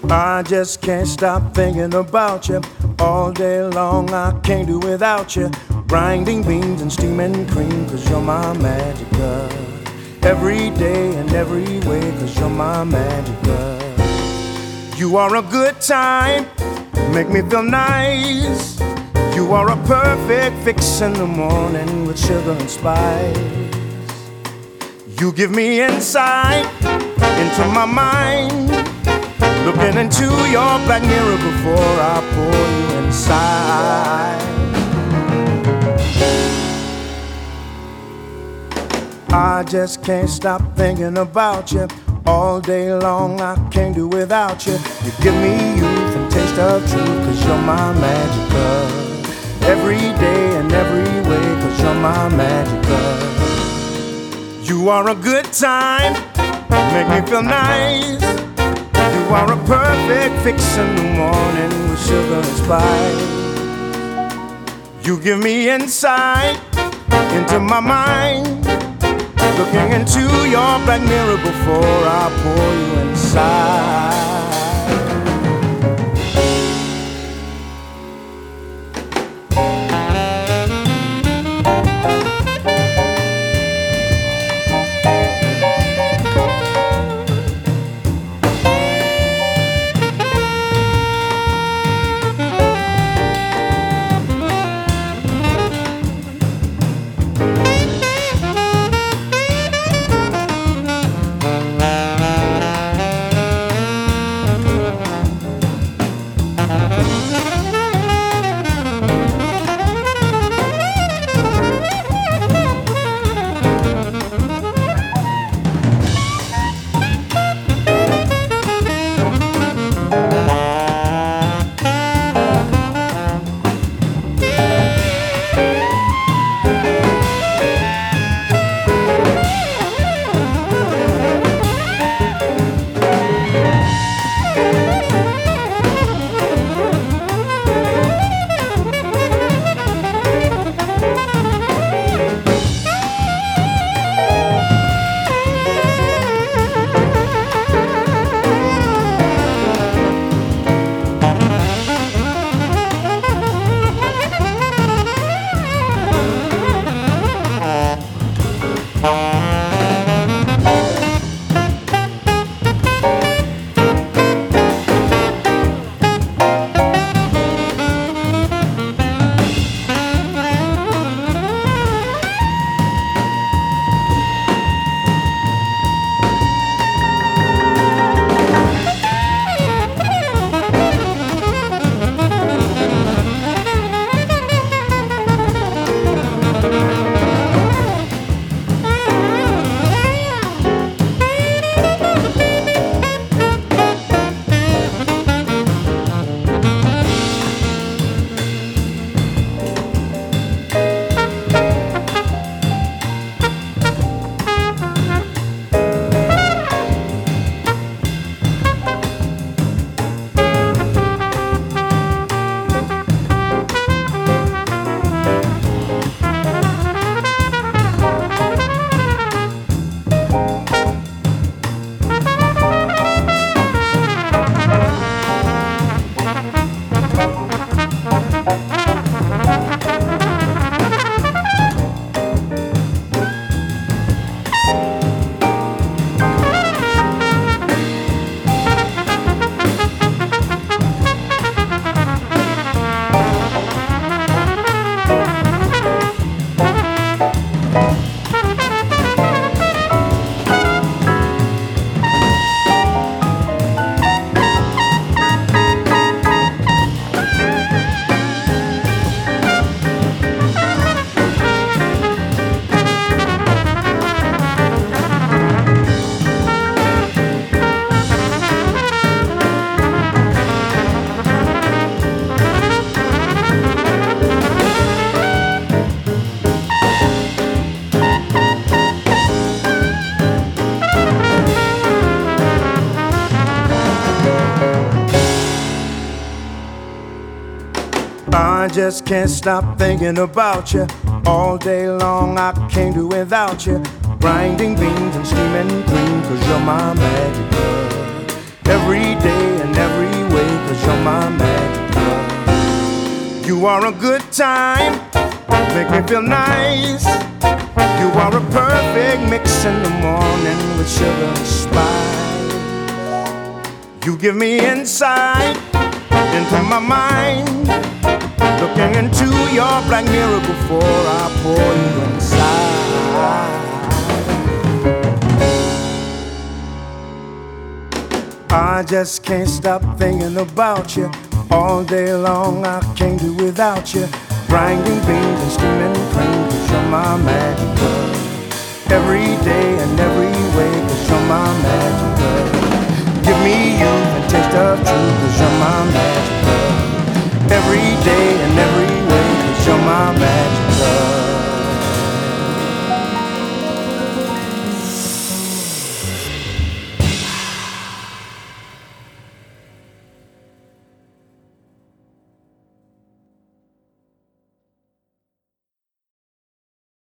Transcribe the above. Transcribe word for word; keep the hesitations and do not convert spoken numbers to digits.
I just can't stop thinking about you. All day long I can't do without you. Grinding beans and steaming cream, cause you're my magic girl. Every day and every way, cause you're my magic girl. You are a good time, make me feel nice. You are a perfect fix in the morning with sugar and spice. You give me insight into my mind, looking into your black mirror before I pour you inside. I just can't stop thinking about you. All day long I can't do without you. You give me youth and taste of truth, cause you're my magic girl. Every day and every way, cause you're my magic girl. You are a good time, make me feel nice. You are a perfect fix in the morning with sugar and spice. You give me insight into my mind, looking into your black mirror before I pour you inside. I just can't stop thinking about you. All day long I can't do without you. Grinding beans and steaming cream, cause you're my magic girl. Every day and every my magic girl. You are a good time, make me feel nice. You are a perfect mix in the morning with sugar and spice. You give me insight into my mind, looking into your black mirror before I pour you inside. I just can't stop thinking about you. All day long I can't do without you. Grinding beans and steaming cream, 'cause you're my magic girl. Every day